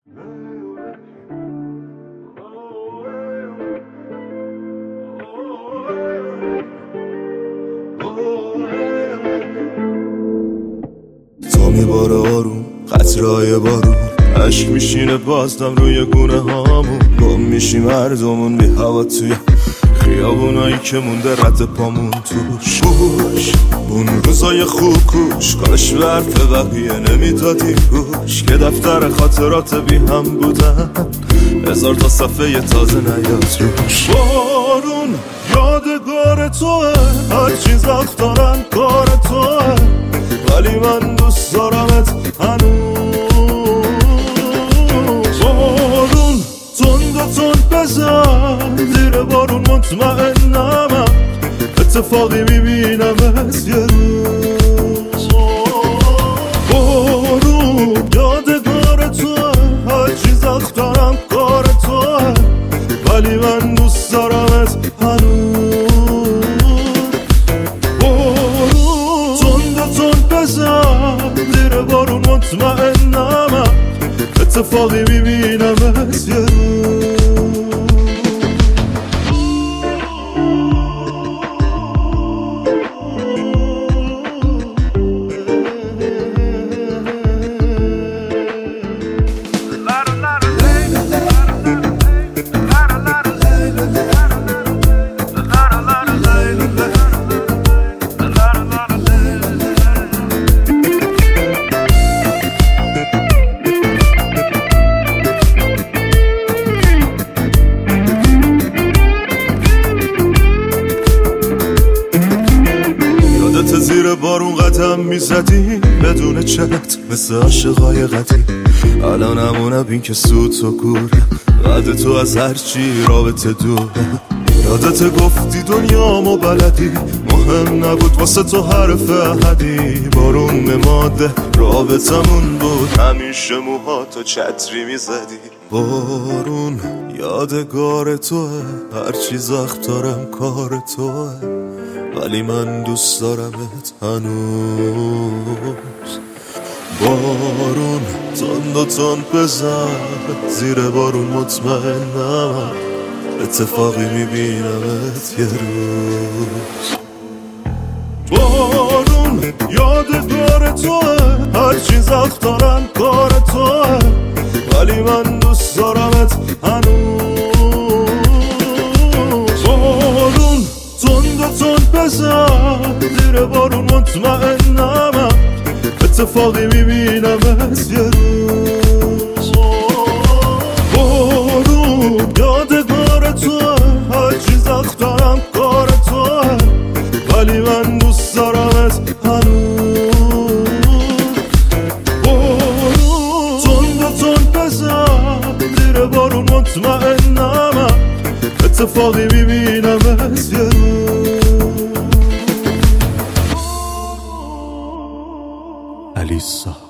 تا میباره آروم قطرهای بارون، عشق میشینه بازدم روی گونه هامون، گم میشیم هر دومون بی هوا توی خیابونایی که مونده رد پامون توش. گوش اون روزای خوب کوش، کاش به حرف بقیه نمیدادی گوش، که دفتر خاطرات بی هم بودن 1000 تا صفحه تازه نیاد روش. بارون یادگار توه، هر چیز وقت دارن کار توه، ولی من دوست دارمت هنوز. بارون تند و تند بزن زیر بارون، مطمئنم اتفاقی میبینمت یه روز. بارون یادگار توه، هر چیز وقت دارم کار توه، ولی من دوست دارمت هنوز. بارون تند و تند بزن زیر بارون، مطمئنم اتفاقی میبینمت یه روز. زیر بارون قدم میزدی بدون چت مثل عاشقای قدیم، الان همونم این که سوت و کوره، بعد تو از هرچی رابطه دوره. یادت گفتی دنیامو بلدی، مهم نبود واسه تو حرف احدی، بارون ماده رابطمون بود، همیشه موهاتو چتری میزدی. بارون یادگار توه، هر چیز وقت دارم کار توه، ولی من دوست دارمت هنوز. بارون تند و تند بزن زیر بارون، مطمئنم اتفاقی میبینمت یه روز. بارون یادگار توه، هر چیز وقت دارم کار توه، ولی من دوست دارمت هنوز. بارون تند و تند بزن زیر بارون، مطمئنم اتفاقی میبینمت یه روز. بارون یادگار توه، هر چیز وقت دارم کار توه، ولی من دوست دارمت هنوز. بارون تند و تند بزن زیر بارون، مطمئنم اتفاقی میبینمت یه روز. الیسا